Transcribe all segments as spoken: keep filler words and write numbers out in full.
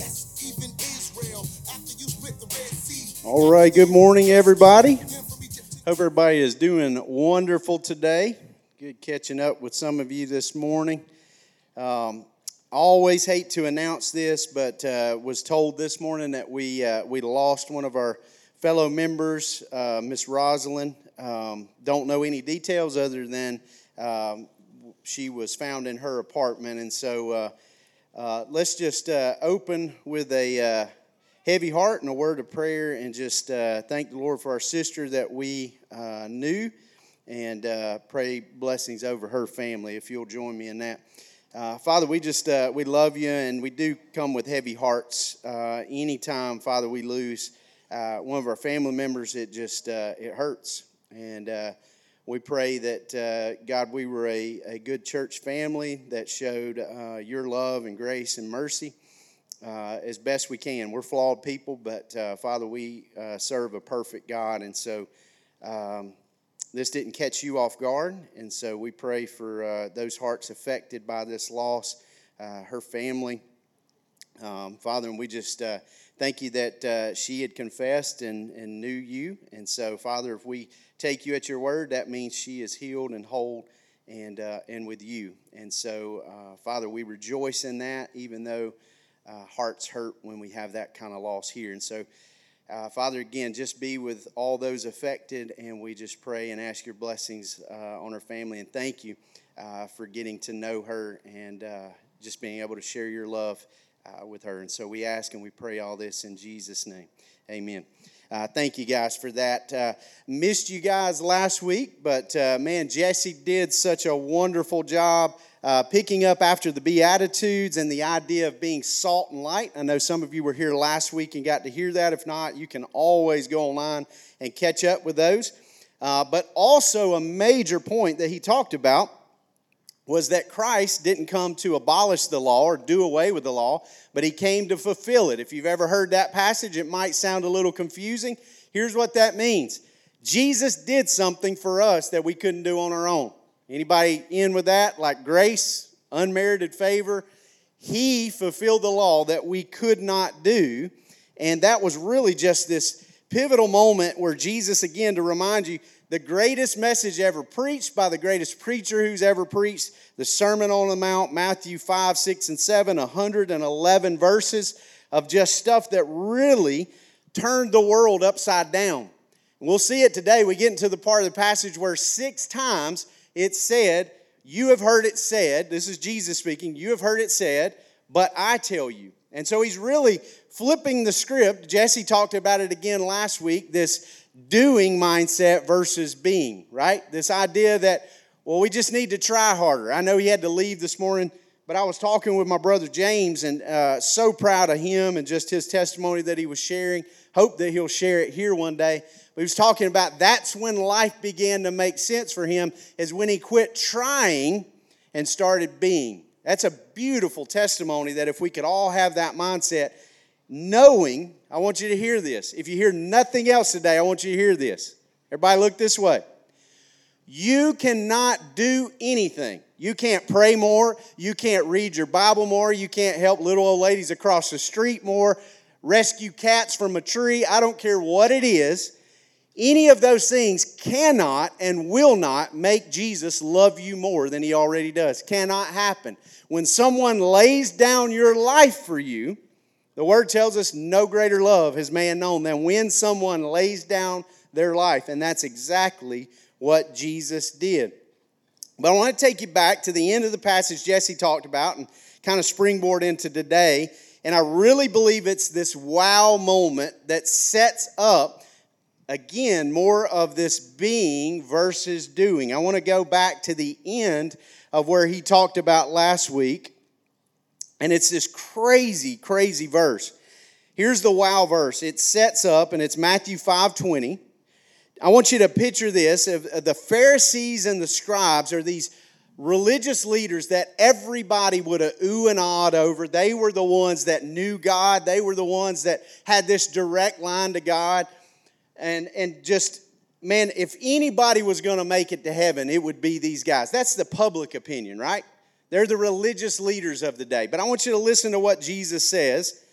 All right, good morning, everybody. Hope everybody is doing wonderful today. Good catching up with some of you this morning. Um, I always hate to announce this, but uh, was told this morning that we uh, we lost one of our fellow members, uh, Miss Rosalind. Um, don't know any details other than um, she was found in her apartment, and so uh, uh, let's just uh, open with a uh, heavy heart and a word of prayer, and just uh, thank the Lord for our sister that we uh, knew, and uh, pray blessings over her family. If you'll join me in that. Uh, Father, we just, uh, we love you, and we do come with heavy hearts. Uh, anytime, Father, we lose uh, one of our family members, it just, uh, it hurts. And uh, we pray that, uh, God, we were a, a good church family that showed uh, your love and grace and mercy uh, as best we can. We're flawed people, but, uh, Father, we uh, serve a perfect God, and so um this didn't catch you off guard, and so we pray for uh, those hearts affected by this loss, uh, her family. Um, Father, and we just uh, thank you that uh, she had confessed and, and knew you. And so, Father, if we take you at your word, that means she is healed and whole and, uh, and with you. And so, uh, Father, we rejoice in that, even though uh, hearts hurt when we have that kind of loss here. And so, Uh, Father, again, just be with all those affected, and we just pray and ask your blessings uh, on her family. And thank you uh, for getting to know her and uh, just being able to share your love uh, with her. And so we ask and we pray all this in Jesus' name. Amen. Uh, thank you guys for that. Uh, missed you guys last week, but uh, man, Jesse did such a wonderful job Uh, picking up after the Beatitudes and the idea of being salt and light. I know some of you were here last week and got to hear that. If not, you can always go online and catch up with those. Uh, but also a major point that he talked about was that Christ didn't come to abolish the law or do away with the law, but he came to fulfill it. If you've ever heard that passage, it might sound a little confusing. Here's what that means. Jesus did something for us that we couldn't do on our own. Anybody in with that? Like grace, unmerited favor. He fulfilled the law that we could not do. And that was really just this pivotal moment where Jesus, again, to remind you, the greatest message ever preached by the greatest preacher who's ever preached, the Sermon on the Mount, Matthew five, six, and seven, one hundred eleven verses of just stuff that really turned the world upside down. And we'll see it today. We get into the part of the passage where six times it said, you have heard it said, this is Jesus speaking, you have heard it said, but I tell you. And so he's really flipping the script. Jesse talked about it again last week, this doing mindset versus being, right? This idea that, well, we just need to try harder. I know he had to leave this morning, but I was talking with my brother James, and uh, so proud of him and just his testimony that he was sharing. Hope that he'll share it here one day. But he was talking about that's when life began to make sense for him, is when he quit trying and started being. That's a beautiful testimony that if we could all have that mindset, knowing, I want you to hear this. If you hear nothing else today, I want you to hear this. Everybody look this way. You cannot do anything. You can't pray more. You can't read your Bible more. You can't help little old ladies across the street more. Rescue cats from a tree. I don't care what it is. Any of those things cannot and will not make Jesus love you more than he already does. Cannot happen. When someone lays down your life for you, the word tells us no greater love has man known than when someone lays down their life. And that's exactly what Jesus did. But I want to take you back to the end of the passage Jesse talked about and kind of springboard into today. And I really believe it's this wow moment that sets up, again, more of this being versus doing. I want to go back to the end of where he talked about last week. And it's this crazy, crazy verse. Here's the wow verse. It sets up, and it's Matthew five twenty. I want you to picture this. The Pharisees and the scribes are these religious leaders that everybody would have ooh and ahhed over. They were the ones that knew God. They were the ones that had this direct line to God. And, and just, man, if anybody was going to make it to heaven, it would be these guys. That's the public opinion, right? They're the religious leaders of the day. But I want you to listen to what Jesus says.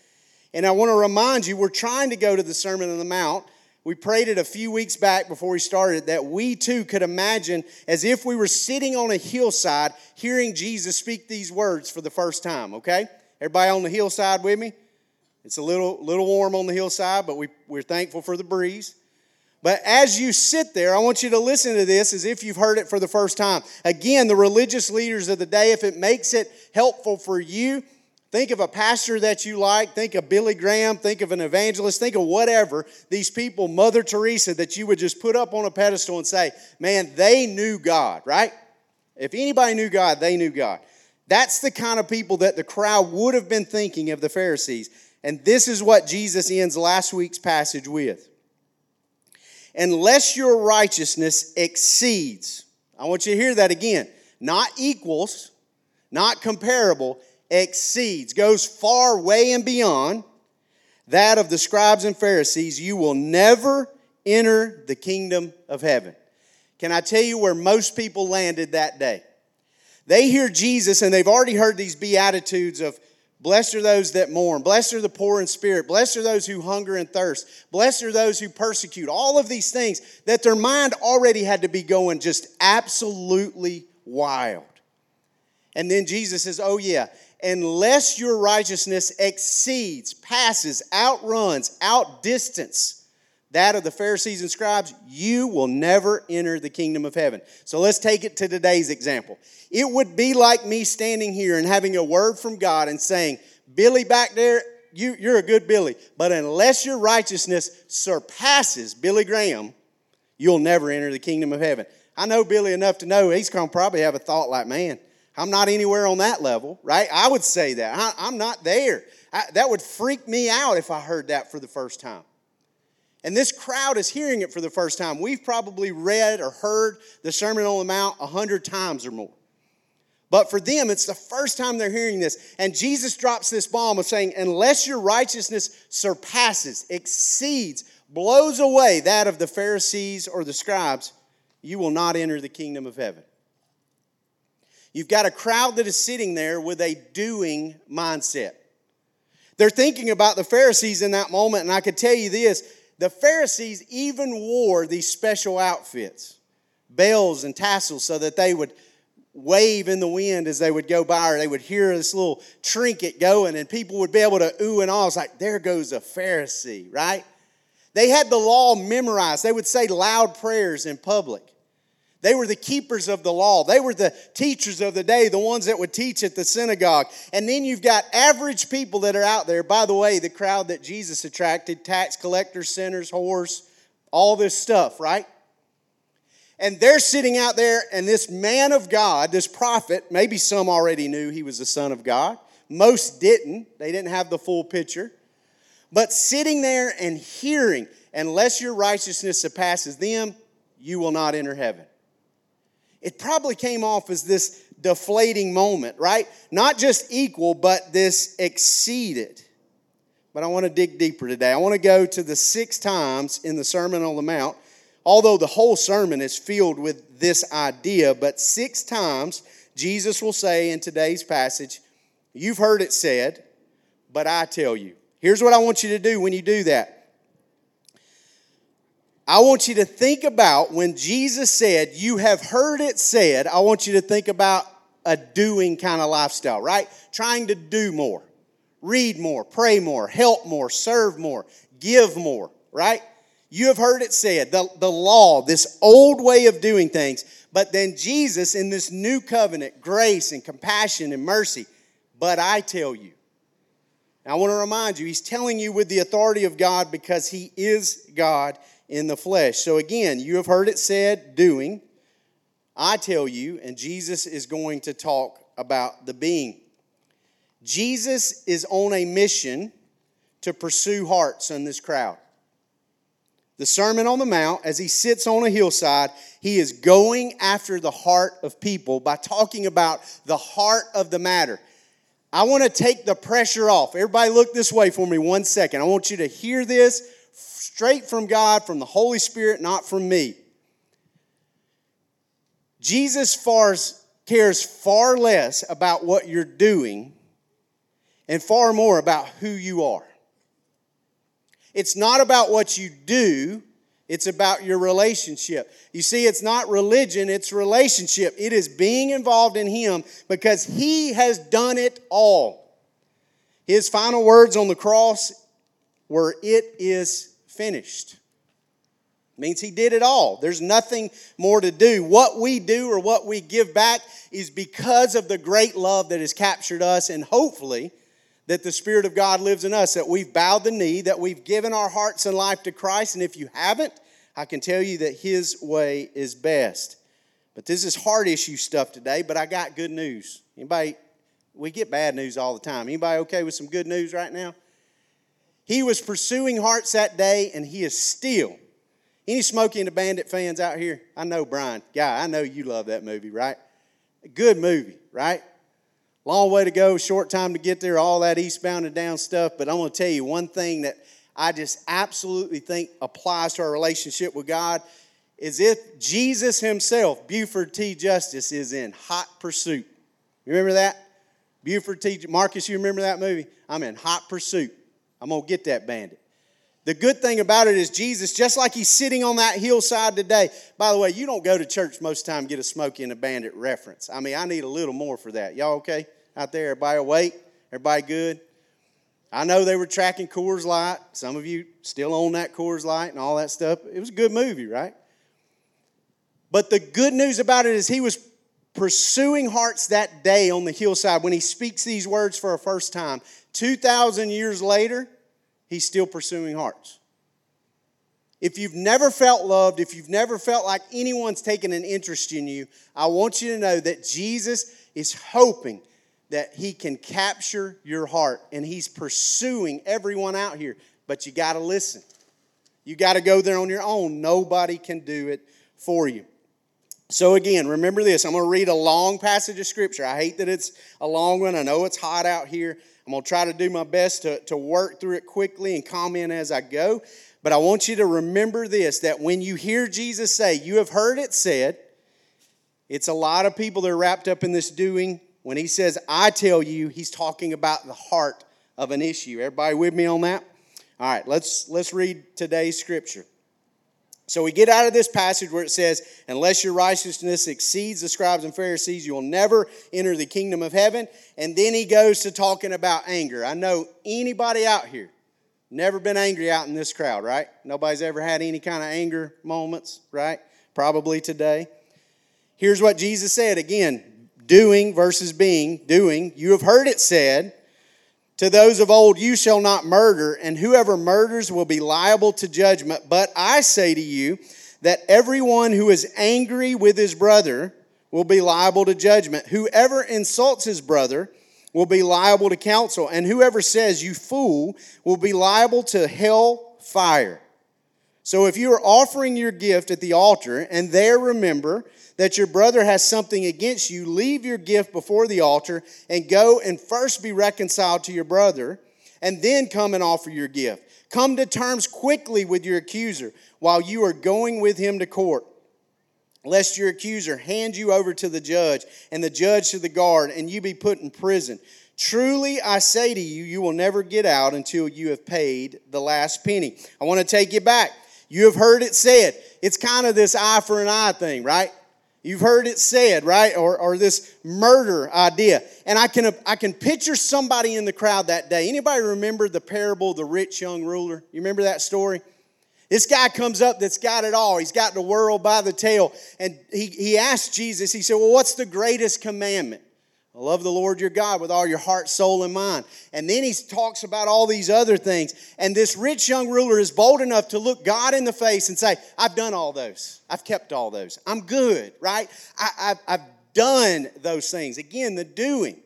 And I want to remind you, we're trying to go to the Sermon on the Mount. We prayed it a few weeks back before we started that we too could imagine as if we were sitting on a hillside hearing Jesus speak these words for the first time, okay? Everybody on the hillside with me? It's a little, little warm on the hillside, but we, we're thankful for the breeze. But as you sit there, I want you to listen to this as if you've heard it for the first time. Again, the religious leaders of the day, if it makes it helpful for you, think of a pastor that you like, think of Billy Graham, think of an evangelist, think of whatever, these people, Mother Teresa, that you would just put up on a pedestal and say, man, they knew God, right? If anybody knew God, they knew God. That's the kind of people that the crowd would have been thinking of the Pharisees. And this is what Jesus ends last week's passage with. Unless your righteousness exceeds, I want you to hear that again, not equals, not comparable, exceeds, goes far, way and beyond that of the scribes and Pharisees, you will never enter the kingdom of heaven. Can I tell you where most people landed that day? They hear Jesus and they've already heard these beatitudes of blessed are those that mourn, blessed are the poor in spirit, blessed are those who hunger and thirst, blessed are those who persecute, all of these things that their mind already had to be going just absolutely wild. And then Jesus says, oh yeah, unless your righteousness exceeds, passes, outruns, outdistance that of the Pharisees and scribes, you will never enter the kingdom of heaven. So let's take it to today's example. It would be like me standing here and having a word from God and saying, Billy back there, you, you're a good Billy, but unless your righteousness surpasses Billy Graham, you'll never enter the kingdom of heaven. I know Billy enough to know he's going to probably have a thought like, man, I'm not anywhere on that level, right? I would say that. I, I'm not there. I, that would freak me out if I heard that for the first time. And this crowd is hearing it for the first time. We've probably read or heard the Sermon on the Mount a hundred times or more. But for them, it's the first time they're hearing this. And Jesus drops this bomb of saying, unless your righteousness surpasses, exceeds, blows away that of the Pharisees or the scribes, you will not enter the kingdom of heaven. You've got a crowd that is sitting there with a doing mindset. They're thinking about the Pharisees in that moment, and I could tell you this, the Pharisees even wore these special outfits, bells and tassels, so that they would wave in the wind as they would go by, or they would hear this little trinket going, and people would be able to ooh and ah. It's like, there goes a Pharisee, right? They had the law memorized. They would say loud prayers in public. They were the keepers of the law. They were the teachers of the day, the ones that would teach at the synagogue. And then you've got average people that are out there. By the way, the crowd that Jesus attracted, tax collectors, sinners, whores, all this stuff, right? And they're sitting out there, and this man of God, this prophet, maybe some already knew he was the Son of God. Most didn't. They didn't have the full picture. But sitting there and hearing, unless your righteousness surpasses them, you will not enter heaven. It probably came off as this deflating moment, right? Not just equal, but this exceeded. But I want to dig deeper today. I want to go to the six times in the Sermon on the Mount, although the whole sermon is filled with this idea, but six times Jesus will say in today's passage, you've heard it said, but I tell you. Here's what I want you to do when you do that. I want you to think about when Jesus said, you have heard it said, I want you to think about a doing kind of lifestyle, right? Trying to do more, read more, pray more, help more, serve more, give more, right? You have heard it said, the, the law, this old way of doing things, but then Jesus in this new covenant, grace and compassion and mercy, but I tell you. Now, I want to remind you, he's telling you with the authority of God because he is God in the flesh. So again, you have heard it said, doing. I tell you, and Jesus is going to talk about the being. Jesus is on a mission to pursue hearts in this crowd. The Sermon on the Mount, as he sits on a hillside, he is going after the heart of people by talking about the heart of the matter. I want to take the pressure off. Everybody look this way for me one second. I want you to hear this straight from God, from the Holy Spirit, not from me. Jesus far, cares far less about what you're doing and far more about who you are. It's not about what you do. It's about your relationship. You see, it's not religion, it's relationship. It is being involved in Him because He has done it all. His final words on the cross were, "It is finished." It means He did it all. There's nothing more to do. What we do or what we give back is because of the great love that has captured us, and hopefully that the Spirit of God lives in us, that we've bowed the knee, that we've given our hearts and life to Christ. And if you haven't, I can tell you that His way is best. But this is hard issue stuff today, but I got good news. Anybody, we get bad news all the time. Anybody okay with some good news right now? He was pursuing hearts that day, and He is still. Any Smokey and the Bandit fans out here? I know Brian. Guy, I know you love that movie, right? A good movie, right? Long way to go, short time to get there, all that eastbound and down stuff. But I'm going to tell you one thing that I just absolutely think applies to our relationship with God is if Jesus Himself, Buford T. Justice, is in hot pursuit. You remember that? Buford T. Marcus, you remember that movie? I'm in hot pursuit. I'm going to get that bandit. The good thing about it is Jesus, just like He's sitting on that hillside today. By the way, you don't go to church most of the time and get a Smokey and a Bandit reference. I mean, I need a little more for that. Y'all okay out there? Everybody awake? Everybody good? I know they were tracking Coors Light. Some of you still own that Coors Light and all that stuff. It was a good movie, right? But the good news about it is He was pursuing hearts that day on the hillside when He speaks these words for a first time. two thousand years later, He's still pursuing hearts. If you've never felt loved, if you've never felt like anyone's taken an interest in you, I want you to know that Jesus is hoping that He can capture your heart. And He's pursuing everyone out here. But you got to listen. You got to go there on your own. Nobody can do it for you. So again, remember this. I'm going to read a long passage of Scripture. I hate that it's a long one. I know it's hot out here. I'm going to try to do my best to, to work through it quickly and comment as I go. But I want you to remember this, that when you hear Jesus say, "You have heard it said," it's a lot of people that are wrapped up in this doing. When He says, "I tell you," He's talking about the heart of an issue. Everybody with me on that? All right, let's, let's read today's Scripture. So we get out of this passage where it says, "Unless your righteousness exceeds the scribes and Pharisees, you will never enter the kingdom of heaven." And then He goes to talking about anger. I know anybody out here never been angry out in this crowd, right? Nobody's ever had any kind of anger moments, right? Probably today. Here's what Jesus said. Again, doing versus being. Doing. "You have heard it said to those of old, 'You shall not murder, and whoever murders will be liable to judgment.' But I say to you that everyone who is angry with his brother will be liable to judgment. Whoever insults his brother will be liable to counsel, and whoever says, 'You fool,' will be liable to hell fire. So if you are offering your gift at the altar, and there remember that your brother has something against you, leave your gift before the altar and go and first be reconciled to your brother, and then come and offer your gift. Come to terms quickly with your accuser while you are going with him to court, lest your accuser hand you over to the judge, and the judge to the guard, and you be put in prison. Truly, I say to you, you will never get out until you have paid the last penny." I want to take you back. You have heard it said. It's kind of this eye for an eye thing, right? You've heard it said, right? Or, or this murder idea. And I can, I can picture somebody in the crowd that day. Anybody remember the parable of the rich young ruler? You remember that story? This guy comes up that's got it all. He's got the world by the tail. And he, he asked Jesus, he said, "Well, what's the greatest commandment?" "Love the Lord your God with all your heart, soul, and mind." And then he talks about all these other things. And this rich young ruler is bold enough to look God in the face and say, "I've done all those. I've kept all those. I'm good," right? I, I've, I've done those things. Again, the doing.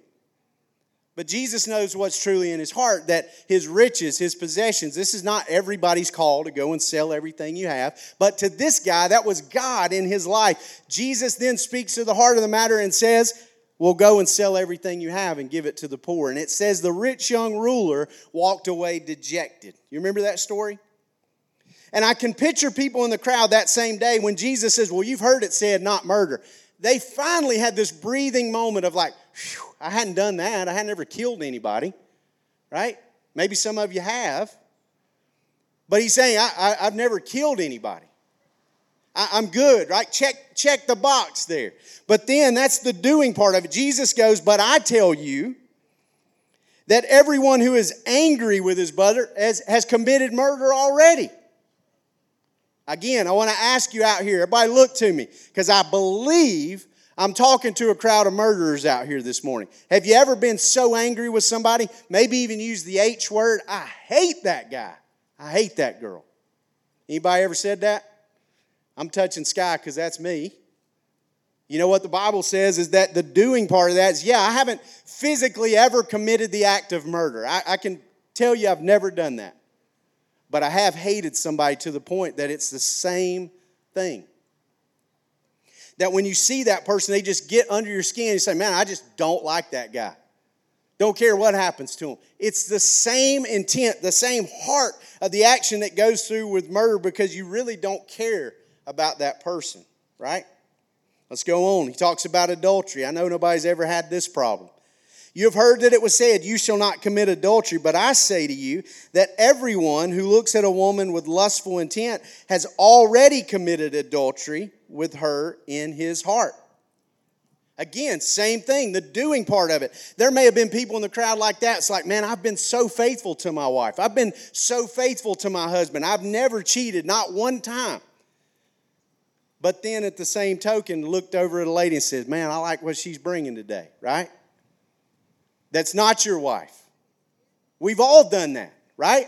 But Jesus knows what's truly in his heart, that his riches, his possessions, this is not everybody's call to go and sell everything you have. But to this guy, that was God in his life. Jesus then speaks to the heart of the matter and says, "Well, go and sell everything you have and give it to the poor." And it says the rich young ruler walked away dejected. You remember that story? And I can picture people in the crowd that same day when Jesus says, "Well, you've heard it said not murder." They finally had this breathing moment of like, "Phew, I hadn't done that. I hadn't ever killed anybody," right? Maybe some of you have. But he's saying, I, I, I've never killed anybody. I, I'm good, right? Check, check the box there. But then that's the doing part of it. Jesus goes, but I tell you that everyone who is angry with his brother has, has committed murder already. Again, I want to ask you out here, everybody look to me, because I believe I'm talking to a crowd of murderers out here this morning. Have you ever been so angry with somebody, maybe even use the H word? I hate that guy. I hate that girl. Anybody ever said that? I'm touching sky because that's me. You know what the Bible says is that the doing part of that is, yeah, I haven't physically ever committed the act of murder. I, I can tell you I've never done that. But I have hated somebody to the point that it's the same thing. That when you see that person, they just get under your skin and you say, man, I just don't like that guy. Don't care what happens to him. It's the same intent, the same heart of the action that goes through with murder because you really don't care about that person, right? Let's go on. He talks about adultery. I know nobody's ever had this problem. You have heard that it was said, you shall not commit adultery. But I say to you that everyone who looks at a woman with lustful intent has already committed adultery with her in his heart. Again, same thing, the doing part of it. There may have been people in the crowd like that. It's like, man, I've been so faithful to my wife. I've been so faithful to my husband. I've never cheated, not one time. But then at the same token, looked over at a lady and said, man, I like what she's bringing today, right? That's not your wife. We've all done that, right?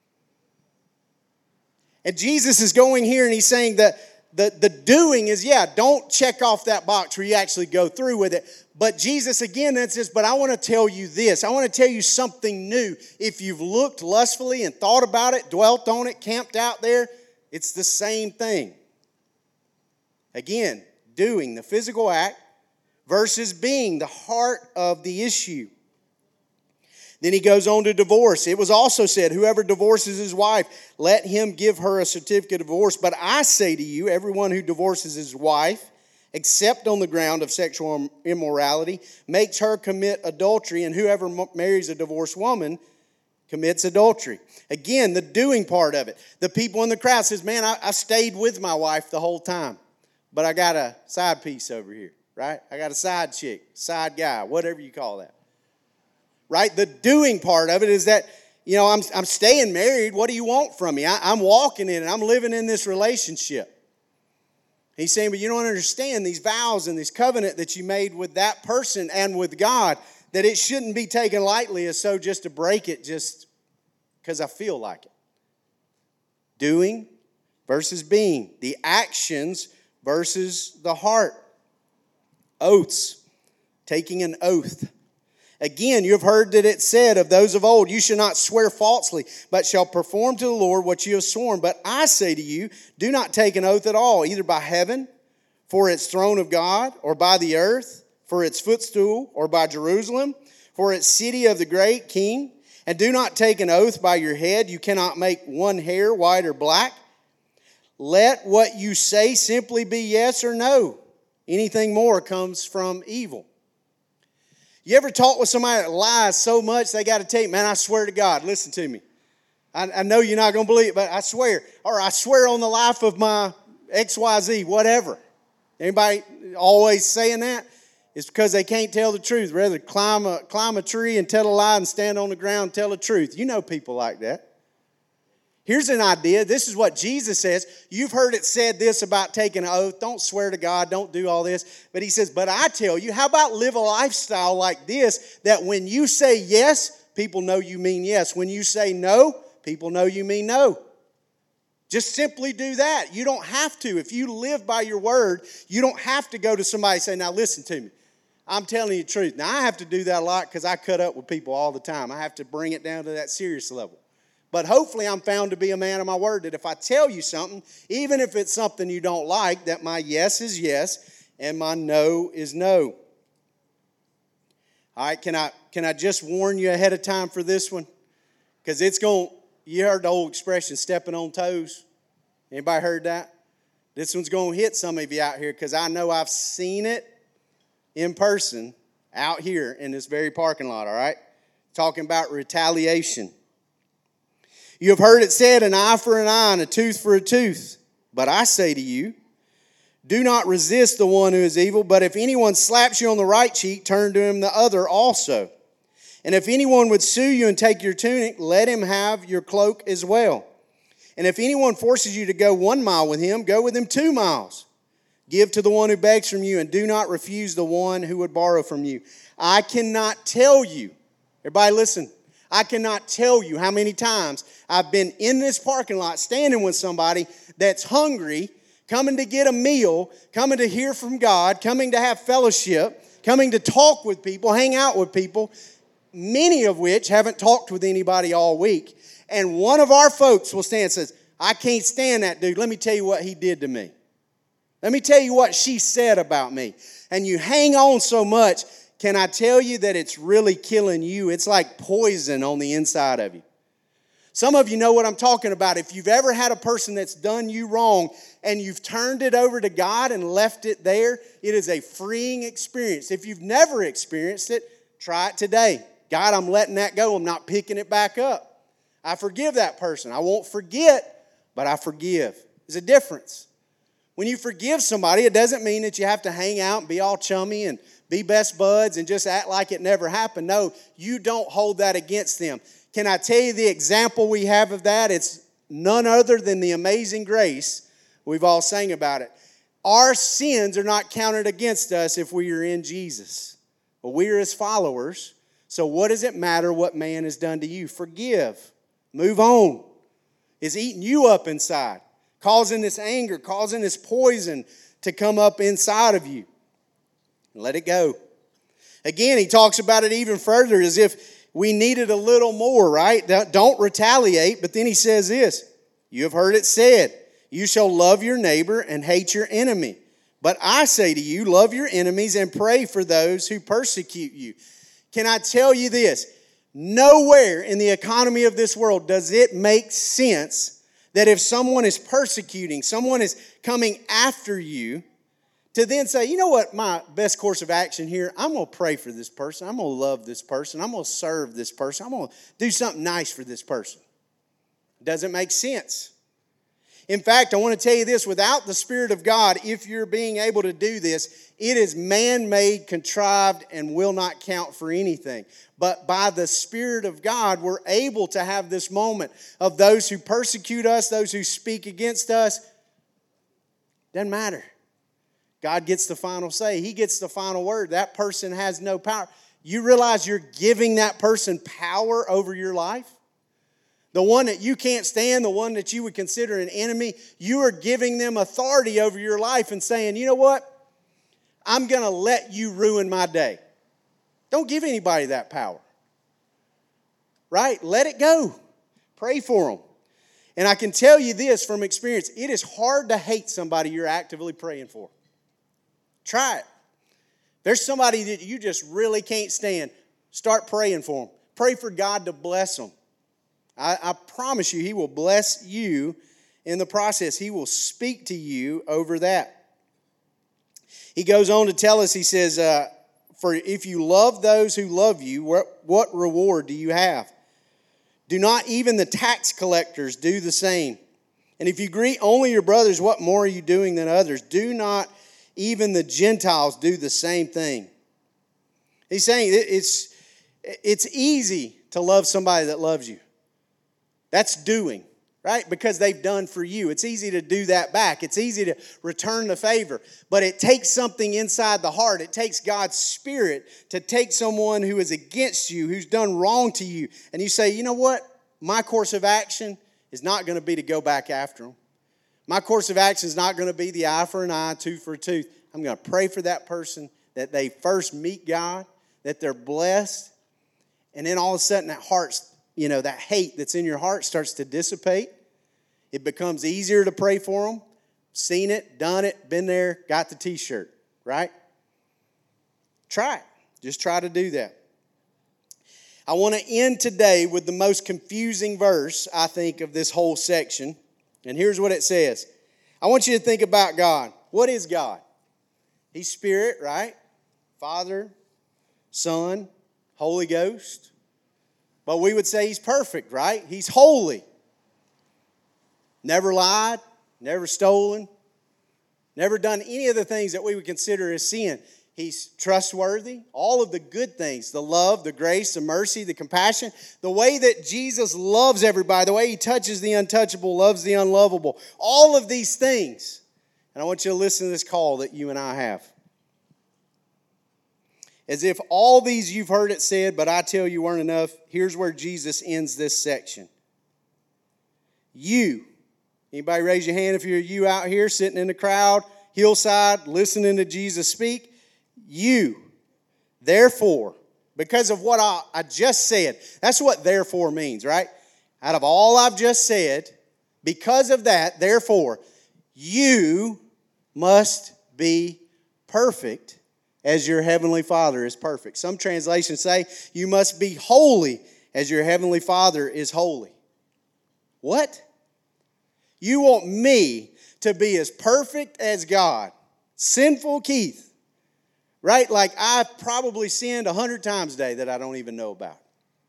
And Jesus is going here and he's saying that the, the doing is, yeah, don't check off that box where you actually go through with it. But Jesus again then says, but I want to tell you this. I want to tell you something new. If you've looked lustfully and thought about it, dwelt on it, camped out there, it's the same thing. Again, doing, the physical act, versus being, the heart of the issue. Then he goes on to divorce. It was also said, whoever divorces his wife, let him give her a certificate of divorce. But I say to you, everyone who divorces his wife, except on the ground of sexual immorality, makes her commit adultery. And whoever marries a divorced woman commits adultery. Again, the doing part of it. The people in the crowd says, man, I, I stayed with my wife the whole time. But I got a side piece over here, right? I got a side chick, side guy, whatever you call that. Right? The doing part of it is that, you know, I'm, I'm staying married. What do you want from me? I, I'm walking in it. I'm living in this relationship. He's saying, but you don't understand these vows and this covenant that you made with that person and with God, that it shouldn't be taken lightly as so just to break it just because I feel like it. Doing versus being. The actions versus the heart. Oaths. Taking an oath. Again, you have heard that it said of those of old, you shall not swear falsely, but shall perform to the Lord what you have sworn. But I say to you, do not take an oath at all, either by heaven, for its throne of God, or by the earth, for its footstool, or by Jerusalem, for its city of the great King. And do not take an oath by your head. You cannot make one hair white or black. Let what you say simply be yes or no. Anything more comes from evil. You ever talk with somebody that lies so much they got to tell you, man, I swear to God, listen to me. I, I know you're not going to believe it, but I swear. Or I swear on the life of my X Y Z, whatever. Anybody always saying that? It's because they can't tell the truth. Rather climb a, climb a tree and tell a lie and stand on the ground and tell the truth. You know people like that. Here's an idea. This is what Jesus says. You've heard it said this about taking an oath. Don't swear to God. Don't do all this. But he says, but I tell you, how about live a lifestyle like this, that when you say yes, people know you mean yes. When you say no, people know you mean no. Just simply do that. You don't have to. If you live by your word, you don't have to go to somebody and say, now listen to me. I'm telling you the truth. Now, I have to do that a lot because I cut up with people all the time. I have to bring it down to that serious level. But hopefully I'm found to be a man of my word, that if I tell you something, even if it's something you don't like, that my yes is yes and my no is no. All right, can I, can I just warn you ahead of time for this one? Because it's going, you heard the old expression, stepping on toes. Anybody heard that? This one's going to hit some of you out here because I know I've seen it in person out here in this very parking lot, all right? Talking about retaliation. You have heard it said, an eye for an eye and a tooth for a tooth. But I say to you, do not resist the one who is evil, but if anyone slaps you on the right cheek, turn to him the other also. And if anyone would sue you and take your tunic, let him have your cloak as well. And if anyone forces you to go one mile with him, go with him two miles. Give to the one who begs from you, and do not refuse the one who would borrow from you. I cannot tell you, everybody listen, I cannot tell you how many times I've been in this parking lot standing with somebody that's hungry, coming to get a meal, coming to hear from God, coming to have fellowship, coming to talk with people, hang out with people, many of which haven't talked with anybody all week. And one of our folks will stand and says, I can't stand that dude. Let me tell you what he did to me. Let me tell you what she said about me. And you hang on so much. Can I tell you that it's really killing you? It's like poison on the inside of you. Some of you know what I'm talking about. If you've ever had a person that's done you wrong and you've turned it over to God and left it there, it is a freeing experience. If you've never experienced it, try it today. God, I'm letting that go. I'm not picking it back up. I forgive that person. I won't forget, but I forgive. There's a difference. When you forgive somebody, it doesn't mean that you have to hang out and be all chummy and be best buds and just act like it never happened. No, you don't hold that against them. Can I tell you the example we have of that? It's none other than the amazing grace. We've all sang about it. Our sins are not counted against us if we are in Jesus. But we are his followers. So what does it matter what man has done to you? Forgive. Move on. It's eating you up inside, causing this anger, causing this poison to come up inside of you. Let it go. Again, he talks about it even further as if we needed a little more, right? Don't retaliate. But then he says this, you have heard it said, you shall love your neighbor and hate your enemy. But I say to you, love your enemies and pray for those who persecute you. Can I tell you this? Nowhere in the economy of this world does it make sense that if someone is persecuting, someone is coming after you, to then say, you know what, my best course of action here, I'm going to pray for this person. I'm going to love this person. I'm going to serve this person. I'm going to do something nice for this person. Doesn't make sense. In fact, I want to tell you this, without the Spirit of God, if you're being able to do this, it is man-made, contrived, and will not count for anything. But by the Spirit of God, we're able to have this moment of those who persecute us, those who speak against us. Doesn't matter. God gets the final say. He gets the final word. That person has no power. You realize you're giving that person power over your life? The one that you can't stand, the one that you would consider an enemy, you are giving them authority over your life and saying, you know what? I'm going to let you ruin my day. Don't give anybody that power. Right? Let it go. Pray for them. And I can tell you this from experience, it is hard to hate somebody you're actively praying for. Try it. There's somebody that you just really can't stand. Start praying for them. Pray for God to bless them. I, I promise you, he will bless you in the process. He will speak to you over that. He goes on to tell us, he says, uh, for if you love those who love you, what, what reward do you have? Do not even the tax collectors do the same? And if you greet only your brothers, what more are you doing than others? Do not even the Gentiles do the same thing? He's saying it's, it's easy to love somebody that loves you. That's doing, right? Because they've done for you. It's easy to do that back. It's easy to return the favor. But it takes something inside the heart. It takes God's Spirit to take someone who is against you, who's done wrong to you. And you say, you know what? My course of action is not going to be to go back after them. My course of action is not going to be the eye for an eye, tooth for a tooth. I'm going to pray for that person that they first meet God, that they're blessed. And then all of a sudden that heart's, you know, that hate that's in your heart starts to dissipate. It becomes easier to pray for them. Seen it, done it, been there, got the t-shirt, right? Try it. Just try to do that. I want to end today with the most confusing verse, I think, of this whole section. And here's what it says. I want you to think about God. What is God? He's Spirit, right? Father, Son, Holy Ghost. But we would say He's perfect, right? He's holy. never lied, never stolen, never done any of the things that we would consider as sin. He's trustworthy, all of the good things, the love, the grace, the mercy, the compassion, the way that Jesus loves everybody, the way he touches the untouchable, loves the unlovable, all of these things. And I want you to listen to this call that you and I have. As if all these you've heard it said, but I tell you weren't enough, here's where Jesus ends this section. You, anybody raise your hand if you're you out here sitting in the crowd, hillside, listening to Jesus speak? You, therefore, because of what I, I just said, that's what therefore means, right? Out of all I've just said, because of that, therefore, you must be perfect as your heavenly Father is perfect. Some translations say you must be holy as your heavenly Father is holy. What? You want me to be as perfect as God? Sinful Keith. Right? Like I've probably sinned a hundred times a day that I don't even know about.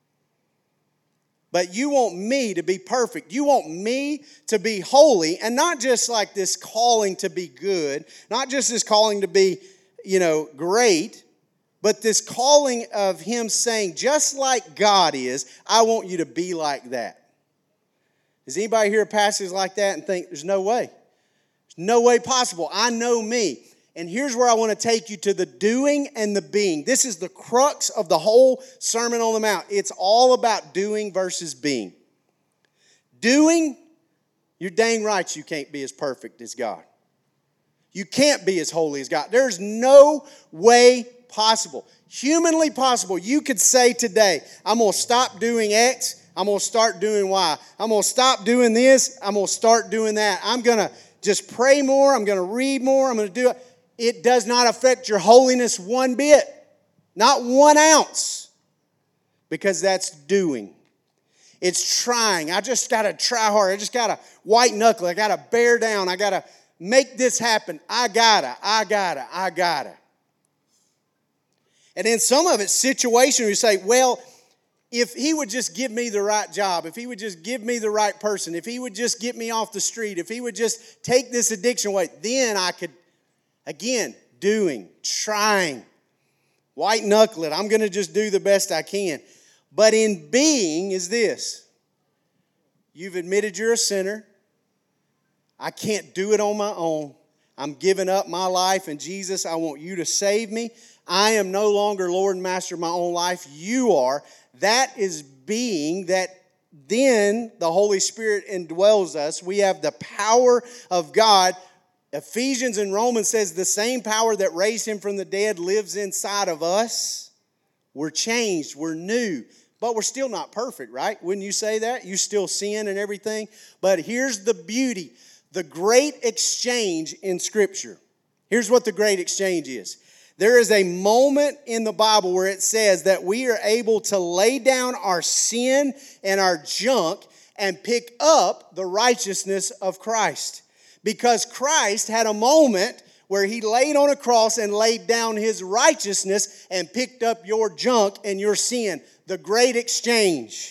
But you want me to be perfect. You want me to be holy, and not just like this calling to be good, not just this calling to be, you know, great, but this calling of him saying, just like God is, I want you to be like that. Does anybody hear a passage like that and think, there's no way? There's no way possible. I know me. And here's where I want to take you to the doing and the being. This is the crux of the whole Sermon on the Mount. It's all about doing versus being. Doing, you're dang right you can't be as perfect as God. You can't be as holy as God. There's no way possible. Humanly possible. You could say today, I'm going to stop doing X. I'm going to start doing Y. I'm going to stop doing this. I'm going to start doing that. I'm going to just pray more. I'm going to read more. I'm going to do it. It does not affect your holiness one bit. Not one ounce. Because that's doing. It's trying. I just got to try hard. I just got to white knuckle. I got to bear down. I got to make this happen. I got to. I got to. I got to. And then some of it's situation where you say, well, if he would just give me the right job, if he would just give me the right person, if he would just get me off the street, if he would just take this addiction away, then I could. Again, doing, trying, white knuckle it. I'm going to just do the best I can. But in being is this. You've admitted you're a sinner. I can't do it on my own. I'm giving up my life. And Jesus, I want you to save me. I am no longer Lord and Master of my own life. You are. That is being that then the Holy Spirit indwells us. We have the power of God. Ephesians and Romans says the same power that raised him from the dead lives inside of us. We're changed. We're new. But we're still not perfect, right? Wouldn't you say that? You still sin and everything. But here's the beauty. The great exchange in Scripture. Here's what the great exchange is. There is a moment in the Bible where it says that we are able to lay down our sin and our junk and pick up the righteousness of Christ. Because Christ had a moment where he laid on a cross and laid down his righteousness and picked up your junk and your sin. The great exchange.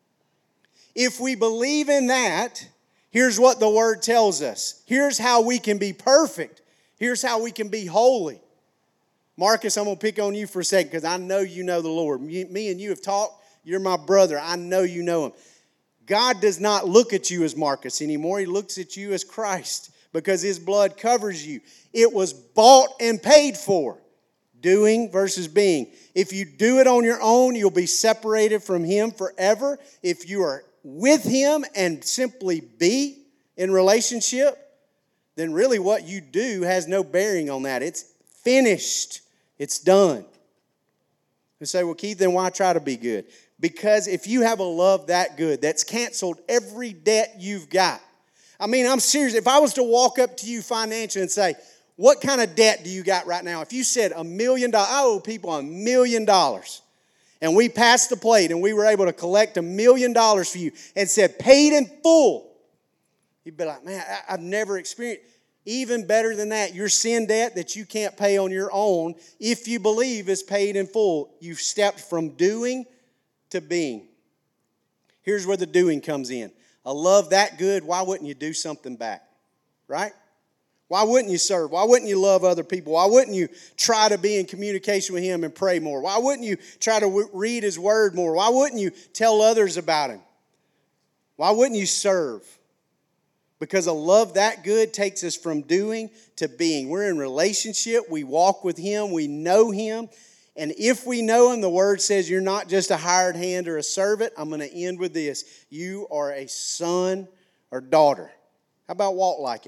If we believe in that, here's what the Word tells us. Here's how we can be perfect. Here's how we can be holy. Marcus, I'm going to pick on you for a second because I know you know the Lord. Me and you have talked. You're my brother. I know you know him. God does not look at you as Marcus anymore. He looks at you as Christ because his blood covers you. It was bought and paid for. Doing versus being. If you do it on your own, you'll be separated from him forever. If you are with him and simply be in relationship, then really what you do has no bearing on that. It's finished. It's done. You say, well, Keith, then why try to be good? Because if you have a love that good, that's canceled every debt you've got. I mean, I'm serious. If I was to walk up to you financially and say, what kind of debt do you got right now? If you said a million dollars, I owe people a million dollars. And we passed the plate and we were able to collect a million dollars for you and said, paid in full. You'd be like, man, I've never experienced. Even better than that, your sin debt that you can't pay on your own, if you believe is paid in full. You've stepped from doing to being. Here's where the doing comes in. a love that good, why wouldn't you do something back? Right? Why wouldn't you serve? Why wouldn't you love other people? Why wouldn't you try to be in communication with Him and pray more? Why wouldn't you try to w- read His Word more? Why wouldn't you tell others about Him? Why wouldn't you serve? Because a love that good takes us from doing to being. We're in relationship. We walk with Him. We know Him. And if we know Him, the Word says you're not just a hired hand or a servant. I'm going to end with this. You are a son or daughter. How about walk like it?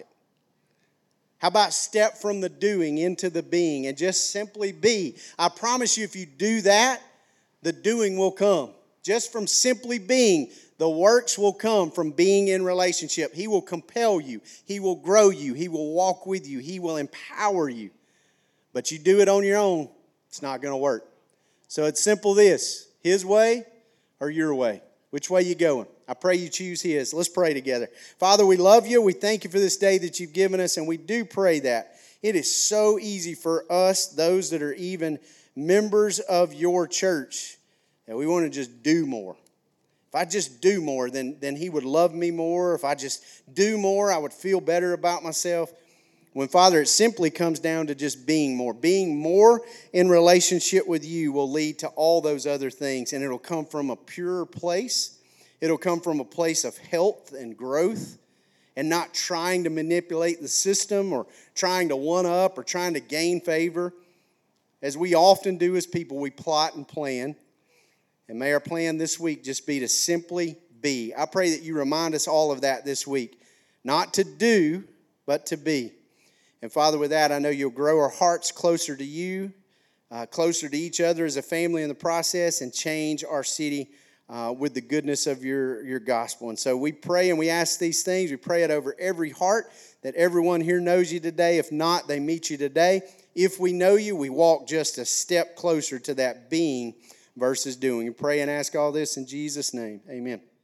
How about step from the doing into the being and just simply be? I promise you, if you do that, the doing will come. Just from simply being, the works will come from being in relationship. He will compel you. He will grow you. He will walk with you. He will empower you. But you do it on your own, it's not going to work. So it's simple this, His way or your way. Which way you going? I pray you choose His. Let's pray together. Father, we love you. We thank you for this day that you've given us, and we do pray that. It is so easy for us, those that are even members of your church, that we want to just do more. If I just do more, then, then He would love me more. If I just do more, I would feel better about myself. When, Father, it simply comes down to just being more. Being more in relationship with you will lead to all those other things, and it'll come from a pure place. It'll come from a place of health and growth and not trying to manipulate the system or trying to one-up or trying to gain favor. As we often do as people, we plot and plan. And may our plan this week just be to simply be. I pray that you remind us all of that this week. Not to do, but to be. And Father, with that, I know you'll grow our hearts closer to you, uh, closer to each other as a family in the process, and change our city uh, with the goodness of your, your gospel. And so we pray and we ask these things. We pray it over every heart, that everyone here knows you today. If not, they meet you today. If we know you, we walk just a step closer to that being versus doing. We pray and ask all this in Jesus' name. Amen.